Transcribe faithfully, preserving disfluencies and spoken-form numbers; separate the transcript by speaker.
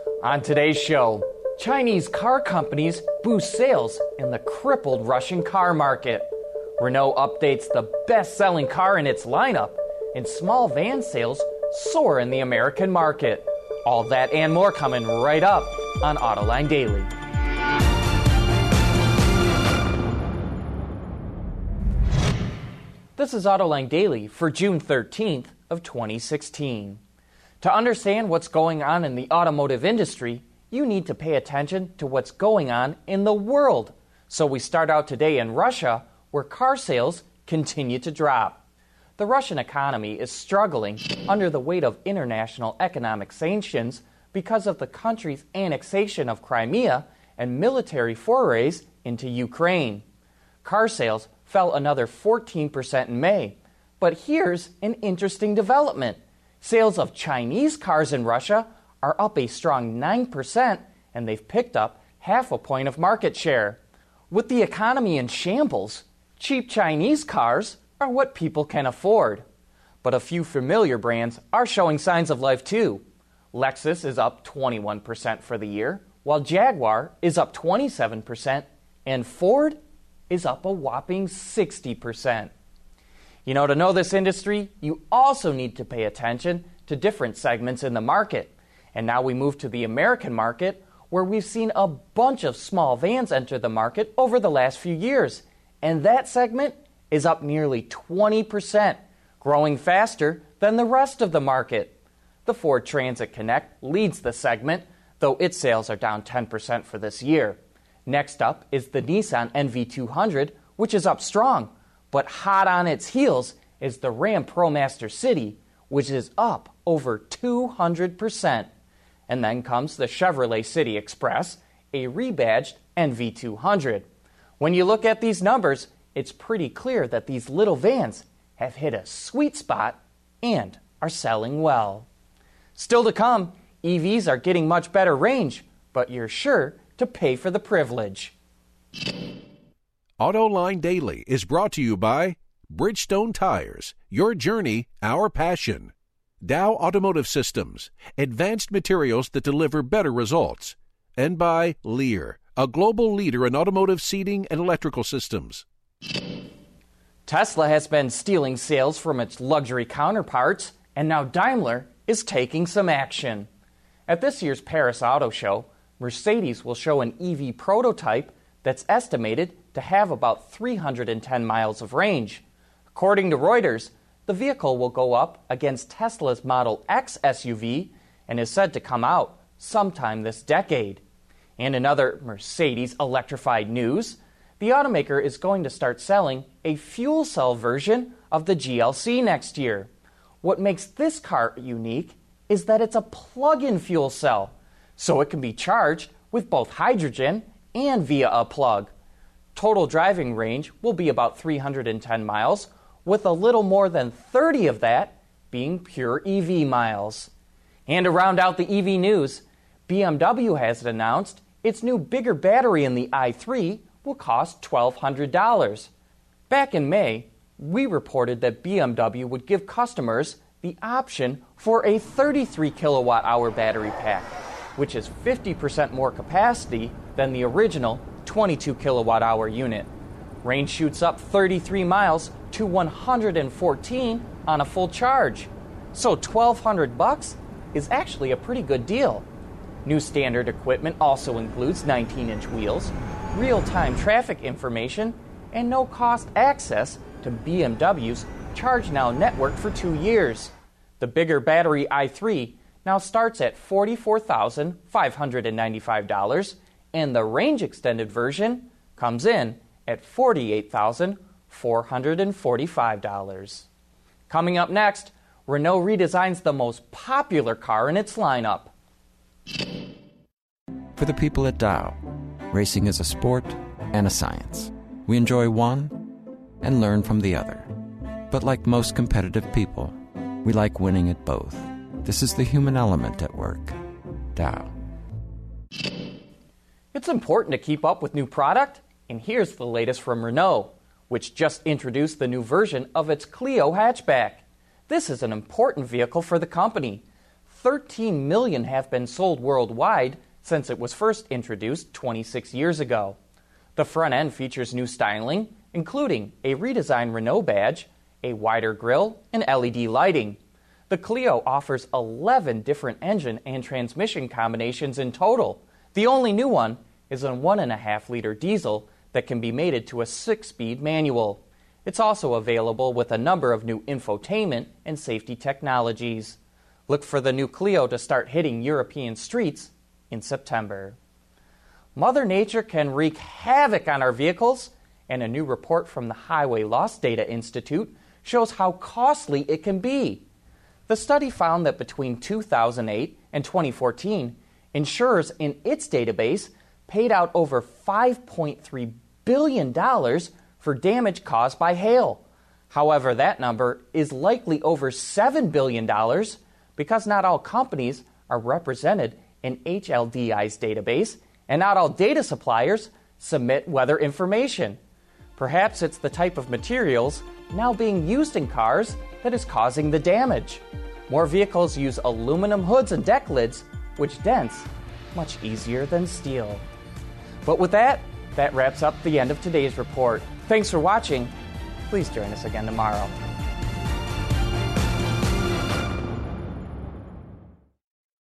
Speaker 1: On today's show, Chinese car companies boost sales in the crippled Russian car market. Renault updates the best-selling car in its lineup, and small van sales soar in the American market. All that and more coming right up on Autoline Daily. This is Autoline Daily for June thirteenth of twenty sixteen. To understand what's going on in the automotive industry, you need to pay attention to what's going on in the world. So we start out today in Russia, where car sales continue to drop. The Russian economy is struggling under the weight of international economic sanctions because of the country's annexation of Crimea and military forays into Ukraine. Car sales fell another fourteen percent in May. But here's an interesting development. Sales of Chinese cars in Russia are up a strong nine percent, and they've picked up half a point of market share. With the economy in shambles, cheap Chinese cars are what people can afford. But a few familiar brands are showing signs of life too. Lexus is up twenty-one percent for the year, while Jaguar is up twenty-seven percent, and Ford is up a whopping sixty percent. You know, to know this industry, you also need to pay attention to different segments in the market. And now we move to the American market, where we've seen a bunch of small vans enter the market over the last few years. And that segment is up nearly twenty percent, growing faster than the rest of the market. The Ford Transit Connect leads the segment, though its sales are down ten percent for this year. Next up is the Nissan N V two hundred, which is up strong. But hot on its heels is the Ram ProMaster City, which is up over two hundred percent. And then comes the Chevrolet City Express, a rebadged N V two hundred. When you look at these numbers, it's pretty clear that these little vans have hit a sweet spot and are selling well. Still to come, E Vs are getting much better range, but you're sure to pay for the privilege.
Speaker 2: Autoline Daily is brought to you by Bridgestone Tires, your journey, our passion. Dow Automotive Systems, advanced materials that deliver better results. And by Lear, a global leader in automotive seating and electrical systems.
Speaker 1: Tesla has been stealing sales from its luxury counterparts, and now Daimler is taking some action. At this year's Paris Auto Show, Mercedes will show an E V prototype that's estimated to have about three hundred ten miles of range. According to Reuters, the vehicle will go up against Tesla's Model X S U V and is said to come out sometime this decade. And in other Mercedes electrified news, the automaker is going to start selling a fuel cell version of the G L C next year. What makes this car unique is that it's a plug-in fuel cell, so it can be charged with both hydrogen and via a plug. Total driving range will be about three hundred ten miles, with a little more than thirty of that being pure E V miles. And to round out the E V news, B M W has announced its new bigger battery in the i three will cost twelve hundred dollars. Back in May, we reported that B M W would give customers the option for a thirty-three kilowatt hour battery pack, which is fifty percent more capacity than the original twenty-two kilowatt hour unit. Range shoots up thirty-three miles to one hundred fourteen on a full charge. So twelve hundred bucks is actually a pretty good deal. New standard equipment also includes nineteen inch wheels, real-time traffic information, and no-cost access to B M W's Charge Now network for two years. The bigger battery i three now starts at forty-four thousand five hundred ninety-five dollars, and the range extended version comes in at forty-eight thousand four hundred forty-five dollars. Coming up next, Renault redesigns the most popular car in its lineup.
Speaker 3: For the people at Dow, racing is a sport and a science. We enjoy one and learn from the other. But like most competitive people, we like winning at both. This is the human element at work. Dow.
Speaker 1: It's important to keep up with new product, and here's the latest from Renault, which just introduced the new version of its Clio hatchback. This is an important vehicle for the company. thirteen million have been sold worldwide since it was first introduced twenty-six years ago. The front end features new styling, including a redesigned Renault badge, a wider grille, and L E D lighting. The Clio offers eleven different engine and transmission combinations in total. The only new one is a one point five liter diesel that can be mated to a six-speed manual. It's also available with a number of new infotainment and safety technologies. Look for the new Clio to start hitting European streets in September. Mother Nature can wreak havoc on our vehicles, and a new report from the Highway Loss Data Institute shows how costly it can be. The study found that between two thousand eight and twenty fourteen, insurers in its database paid out over five point three billion dollars for damage caused by hail. However, that number is likely over seven billion dollars because not all companies are represented in H L D I's database, and not all data suppliers submit weather information. Perhaps it's the type of materials now being used in cars that is causing the damage. More vehicles use aluminum hoods and deck lids, which dents much easier than steel. But with that, that wraps up the end of today's report. Thanks for watching. Please join us again tomorrow.